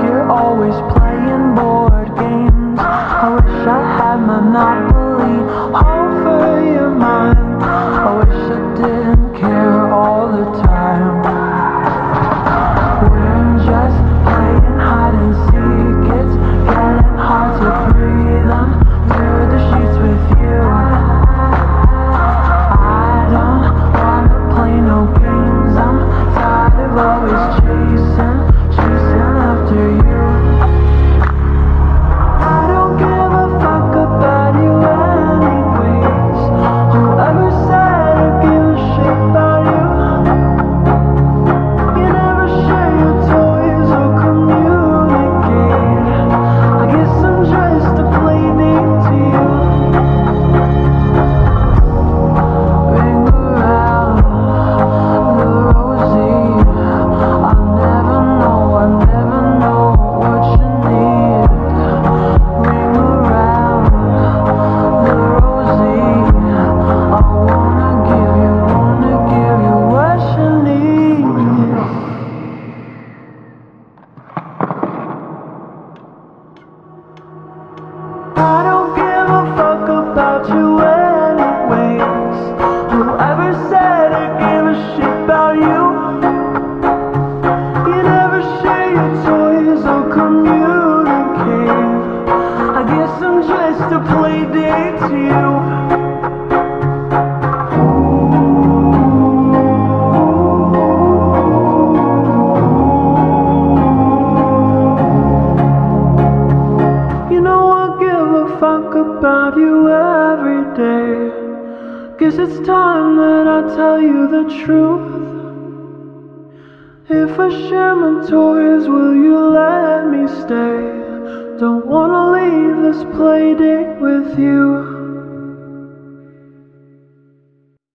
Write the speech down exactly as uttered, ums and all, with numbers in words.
you're always playing board games. I wish I had Monopoly over your mind. I wish I didn't care all the time. We're just playing hide and seek. It's getting hard to breathe under the sheets with you. I don't wanna play no games. I'm tired of always chasing, chasing after you. I don't give a fuck about you anyways. Whoever said I give a shit about you? You never share your toys or communicate. I guess I'm just a playdate to you. Ring around the rosy. I'll never know, I'll never know what you need. Ring around the rosy. I wanna give you, wanna give you what you need. I don't give a fuck about you anyways. Whoever said I gave a shit about you? You never share your toys or communicate. I guess I'm just a playdate to you. You know I give a fuck about you every day. Guess it's time that I tell you the truth. If I share my toys, will you